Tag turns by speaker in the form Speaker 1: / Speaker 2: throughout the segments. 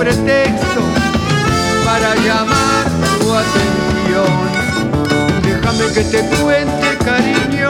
Speaker 1: pretexto para llamar tu atención. Déjame que te cuente, cariño,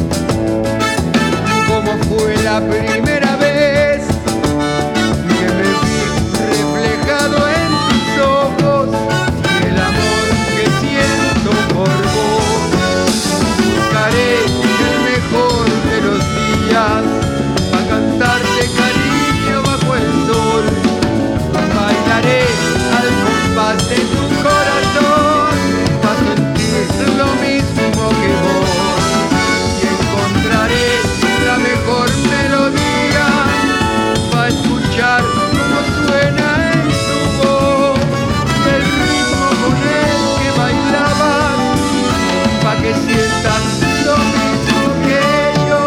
Speaker 1: cómo fue la primera vez que me vi reflejado en tus ojos y el amor que siento por vos. Buscaré el mejor de los días para cantarte, cariño, bajo el sol. Bailaré al compás de tu corazón para sentir lo mismo que vos y encontraré la mejor melodía para escuchar cómo suena en tu voz y el ritmo con el que bailabas para que sientas lo mismo que yo.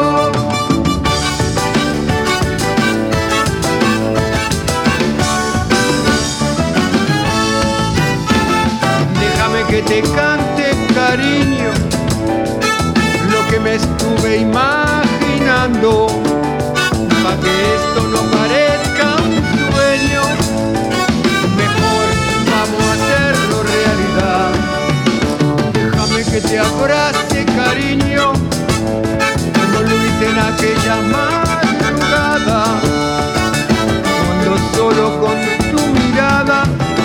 Speaker 1: Déjame que te cante, cariño, lo que me estuve imaginando, para que esto no parezca un sueño. Mejor vamos a hacerlo realidad. Déjame que te abrace, cariño, como lo hice en aquella madrugada, cuando solo con tu mirada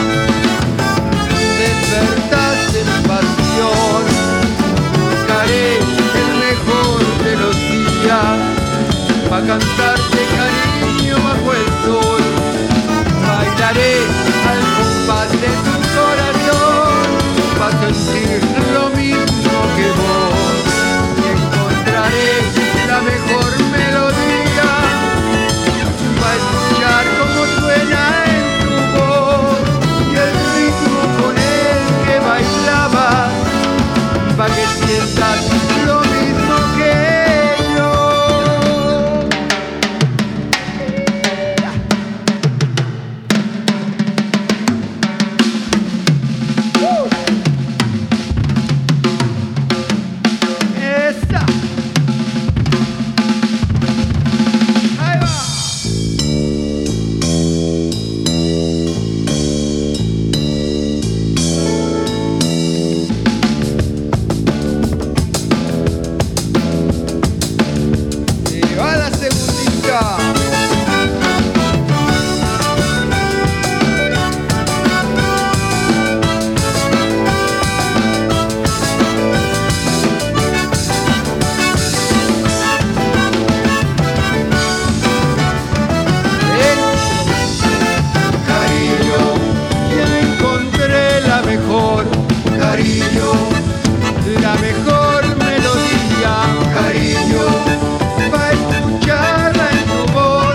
Speaker 1: despertaste mi pasión. Buscaré el mejor de los días para cantarte, cariño, bajo el sol. Bailaré al compás de tu corazón para sentir lo mismo que vos y encontraré la mejor melodía para escuchar cómo suena en tu voz y el ritmo con el que bailabas para que sientas lo mismo que yo. Esa. Ahí va. Y va la segundita. Cariño, ya encontré la mejor, cariño, la mejor melodía, cariño, para escucharla en tu voz.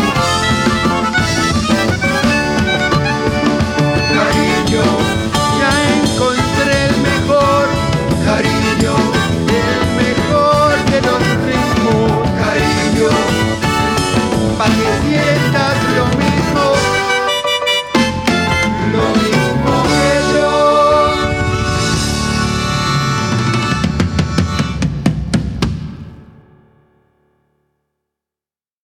Speaker 1: Cariño, ya encontré el mejor, cariño, el mejor de los ritmos, cariño, para que sientas lo mismo